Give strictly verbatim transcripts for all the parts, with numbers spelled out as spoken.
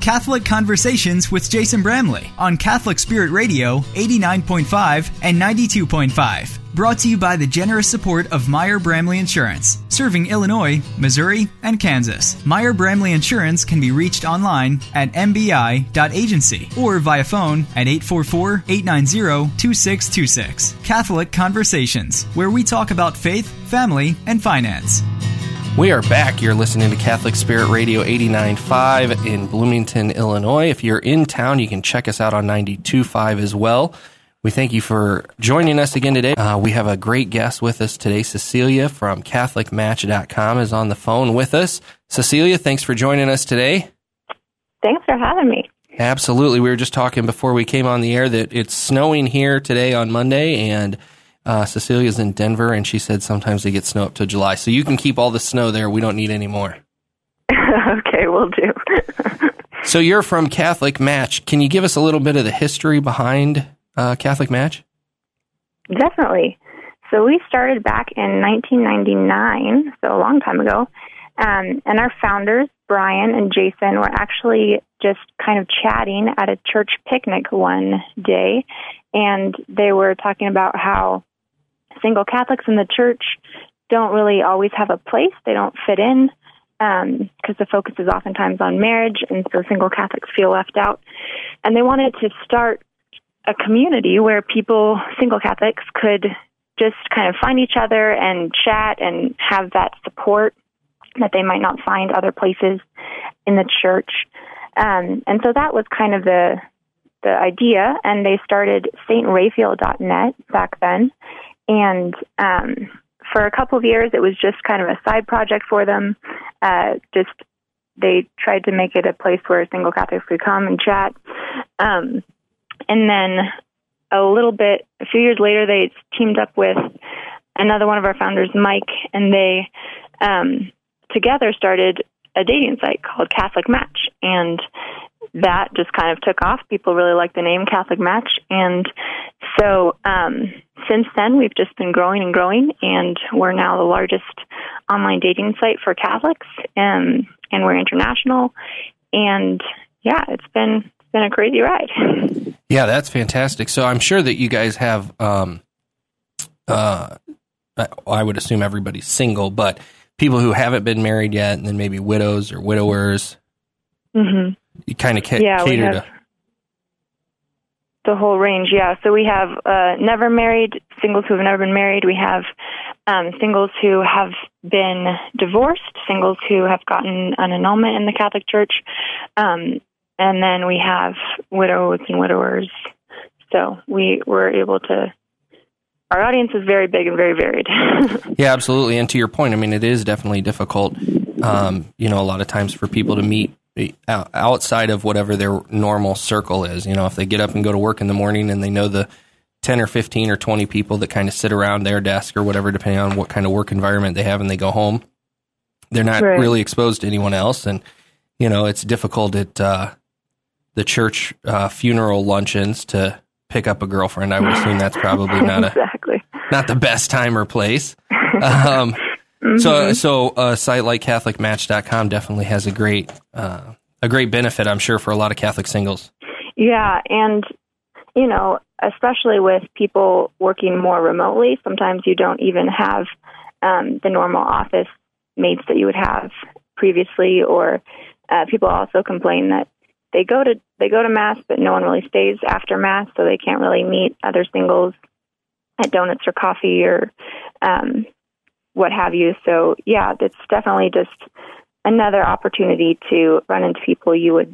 Catholic Conversations with Jason Bramley on Catholic Spirit Radio eighty-nine point five and ninety-two point five. Brought to you by the generous support of Meyer Bramley Insurance, serving Illinois, Missouri, and Kansas. Meyer Bramley Insurance can be reached online at m b i dot agency or via phone at eight four four, eight nine zero, two six two six. Catholic Conversations, where we talk about faith, family, and finance. We are back. You're listening to Catholic Spirit Radio eighty-nine point five in Bloomington, Illinois. If you're in town, you can check us out on ninety-two point five as well. We thank you for joining us again today. Uh, we have a great guest with us today. Cecilia from Catholic Match dot com is on the phone with us. Cecilia, thanks for joining us today. Thanks for having me. Absolutely. We were just talking before we came on the air that it's snowing here today on Monday, and uh, Cecilia's in Denver, and she said sometimes they get snow up to July. So you can keep all the snow there. We don't need any more. Okay, we'll do. So you're from Catholic Match. Can you give us a little bit of the history behind Uh, Catholic Match? Definitely. So we started back in nineteen ninety-nine, so a long time ago, um, and our founders, Brian and Jason, were actually just kind of chatting at a church picnic one day, and they were talking about how single Catholics in the church don't really always have a place. They don't fit in because um, the focus is oftentimes on marriage, and so single Catholics feel left out. And they wanted to start a community where people, single Catholics, could just kind of find each other and chat and have that support that they might not find other places in the church. Um, and so that was kind of the the idea, and they started Saint Raphael dot net back then. And um, for a couple of years, it was just kind of a side project for them. Uh, just they tried to make it a place where single Catholics could come and chat. Um, And then a little bit, a few years later, they teamed up with another one of our founders, Mike, and they um, together started a dating site called Catholic Match. And that just kind of took off. People really liked the name Catholic Match. And so um, since then, we've just been growing and growing, and we're now the largest online dating site for Catholics, and, and we're international. And yeah, it's been... been a crazy ride. Yeah, that's fantastic. So I'm sure that you guys have, um, uh, I would assume everybody's single, but people who haven't been married yet, and then maybe widows or widowers. Mm-hmm. You kind of ca- yeah, cater to the whole range. Yeah, so we have uh, never married singles who have never been married. We have um, singles who have been divorced, singles who have gotten an annulment in the Catholic Church. Um, And then we have widows and widowers. So we were able to, our audience is very big and very varied. Yeah, absolutely. And to your point, I mean, it is definitely difficult, um, you know, a lot of times for people to meet outside of whatever their normal circle is. You know, if they get up and go to work in the morning and they know the ten or fifteen or twenty people that kind of sit around their desk or whatever, depending on what kind of work environment they have, and they go home, they're not right. really exposed to anyone else. And, you know, it's difficult at, uh, the church uh, funeral luncheons to pick up a girlfriend. I would assume that's probably not a exactly. not the best time or place. Um, mm-hmm. So, so a site like Catholic Match dot com definitely has a great uh, a great benefit, I'm sure, for a lot of Catholic singles. Yeah, and you know, especially with people working more remotely, sometimes you don't even have um, the normal office mates that you would have previously, or uh, people also complain that They go to they go to Mass, but no one really stays after Mass, so they can't really meet other singles at donuts or coffee or um, what have you. So, yeah, it's definitely just another opportunity to run into people you would,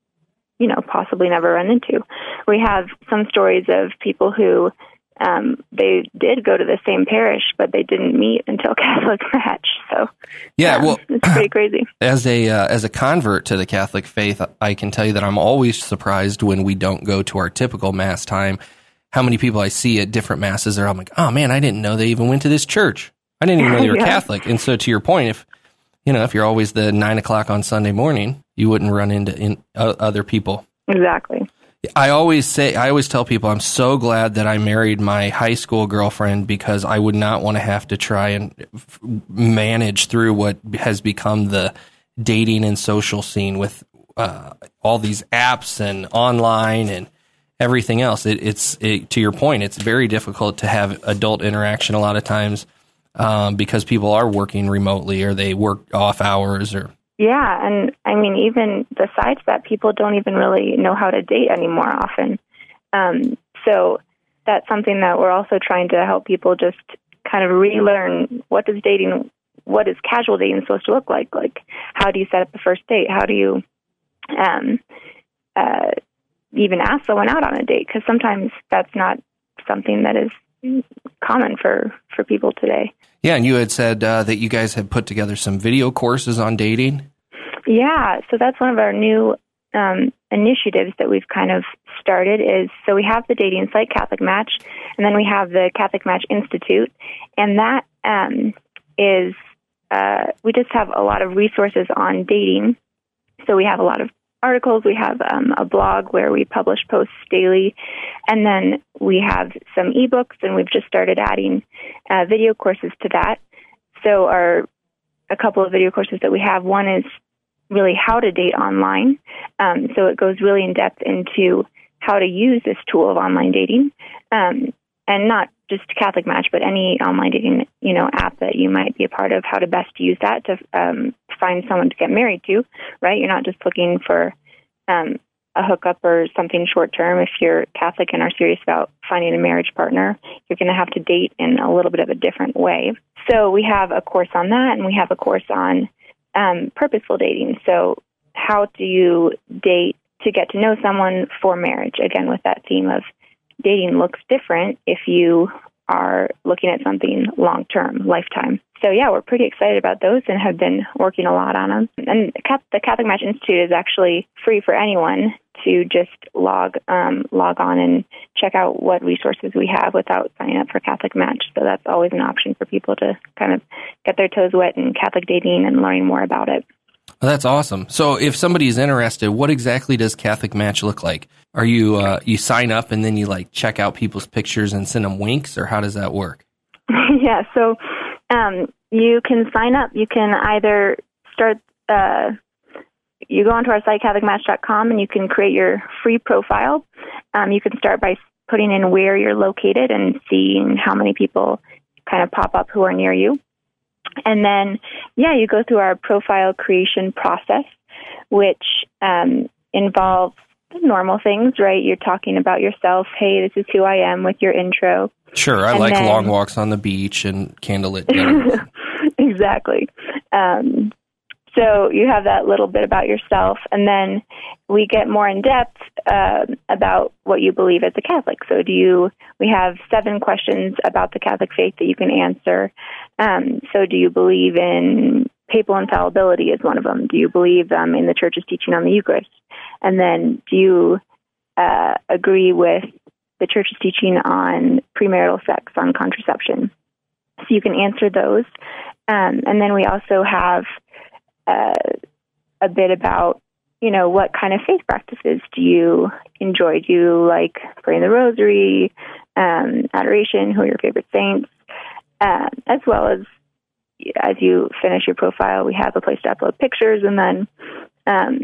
you know, possibly never run into. We have some stories of people who um, they did go to the same parish, but they didn't meet until Catholic Match. So, yeah, um, well, it's pretty crazy. As a uh, as a convert to the Catholic faith, I can tell you that I'm always surprised when we don't go to our typical Mass time. How many people I see at different Masses are, I'm like, oh man, I didn't know they even went to this church. I didn't even know they were yeah. Catholic. And so, to your point, if you know, if you're always the nine o'clock on Sunday morning, you wouldn't run into in, uh, other people. Exactly. I always say, I always tell people, I'm so glad that I married my high school girlfriend, because I would not want to have to try and f- manage through what has become the dating and social scene with uh, all these apps and online and everything else. It, it's it, to your point, it's very difficult to have adult interaction a lot of times um, because people are working remotely or they work off hours or. Yeah, and I mean, even besides that, people don't even really know how to date anymore often. Um, so that's something that we're also trying to help people just kind of relearn. What does dating, what is casual dating supposed to look like? Like, how do you set up the first date? How do you um, uh, even ask someone out on a date? Because sometimes that's not something that is common for, for people today. Yeah, and you had said uh, that you guys had put together some video courses on dating. Yeah, so that's one of our new um, initiatives that we've kind of started is, so we have the dating site, Catholic Match, and then we have the Catholic Match Institute, and that um, is, uh, we just have a lot of resources on dating. So we have a lot of articles, we have um, a blog where we publish posts daily, and then we have some ebooks, and we've just started adding uh, video courses to that. So our a couple of video courses that we have, one is really how to date online. Um, so it goes really in depth into how to use this tool of online dating, um, and not just Catholic Match, but any online dating, you know, app that you might be a part of, how to best use that to um, find someone to get married to, right? You're not just looking for um, a hookup or something short term. If you're Catholic and are serious about finding a marriage partner, you're going to have to date in a little bit of a different way. So we have a course on that, and we have a course on um, purposeful dating. So how do you date to get to know someone for marriage? Again, with that theme of dating looks different if you are looking at something long-term, lifetime. So yeah, we're pretty excited about those and have been working a lot on them. And the Catholic Match Institute is actually free for anyone to just log um, log on and check out what resources we have without signing up for Catholic Match. So that's always an option for people to kind of get their toes wet in Catholic dating and learning more about it. Well, that's awesome. So if somebody's interested, what exactly does Catholic Match look like? Are you uh, you sign up and then you like check out people's pictures and send them winks, or how does that work? Yeah, so um, you can sign up. You can either start, uh, you go onto our site, Catholic Match dot com, and you can create your free profile. Um, you can start by putting in where you're located and seeing how many people kind of pop up who are near you. And then, yeah, you go through our profile creation process, which um, involves normal things, right? You're talking about yourself. Hey, this is who I am with your intro. Sure. I and like then, long walks on the beach and candlelit dinners. Exactly. Um, so you have that little bit about yourself, and then we get more in depth uh, about what you believe as a Catholic. So do you, we have seven questions about the Catholic faith that you can answer. Um, so do you believe in papal infallibility is one of them? Do you believe um, in the Church's teaching on the Eucharist? And then do you uh, agree with the Church's teaching on premarital sex, on contraception? So you can answer those. Um, and then we also have uh, a bit about, you know, what kind of faith practices do you enjoy? Do you like praying the rosary, um, adoration, who are your favorite saints? Uh, as well as, as you finish your profile, we have a place to upload pictures, and then um,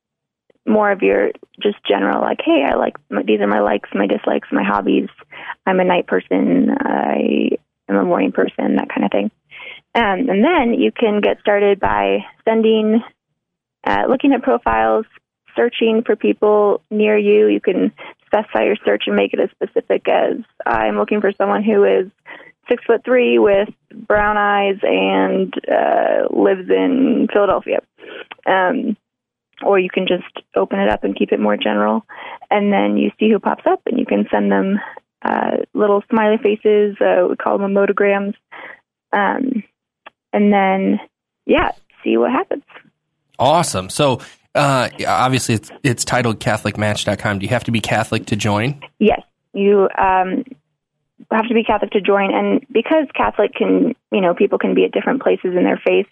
more of your just general, like, hey, I like, these are my likes, my dislikes, my hobbies. I'm a night person. I am a morning person, that kind of thing. Um, and then you can get started by sending, uh, looking at profiles, searching for people near you. You can specify your search and make it as specific as, I'm looking for someone who is six foot three with brown eyes and uh, lives in Philadelphia. Um, or you can just open it up and keep it more general. And then you see who pops up, and you can send them uh, little smiley faces. Uh, we call them emotograms. Um, and then, yeah, see what happens. Awesome. So uh, obviously it's, it's titled Catholic Match dot com. Do you have to be Catholic to join? Yes. You um, have to be Catholic to join. And because Catholic can, you know, people can be at different places in their faith,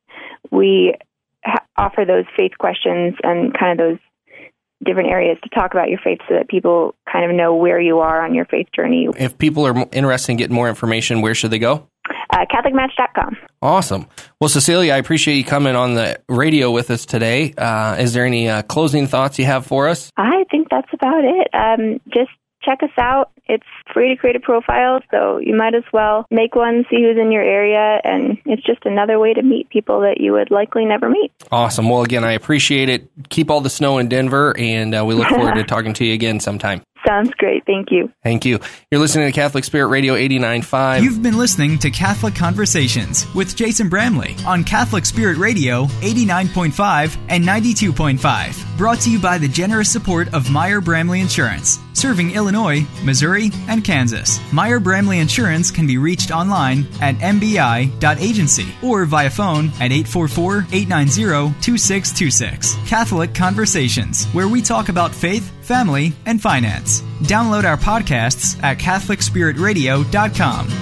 we ha- offer those faith questions and kind of those different areas to talk about your faith so that people kind of know where you are on your faith journey. If people are interested in getting more information, where should they go? uh, catholic match dot com. Awesome. Well, Cecilia, I appreciate you coming on the radio with us today. Uh, is there any uh, closing thoughts you have for us? I think that's about it. Um, just check us out. It's free to create a profile, so you might as well make one, see who's in your area, and it's just another way to meet people that you would likely never meet. Awesome. Well, again, I appreciate it. Keep all the snow in Denver, and uh, we look forward to talking to you again sometime. Sounds great. Thank you. Thank you. You're listening to Catholic Spirit Radio eighty-nine point five. You've been listening to Catholic Conversations with Jason Bramley on Catholic Spirit Radio eighty-nine point five and ninety-two point five. Brought to you by the generous support of Meyer Bramley Insurance, serving Illinois, Missouri, and Kansas. Meyer Bramley Insurance can be reached online at m b i dot agency or via phone at eight four four, eight nine zero, two six two six. Catholic Conversations, where we talk about faith, family, and finance. Download our podcasts at catholic spirit radio dot com.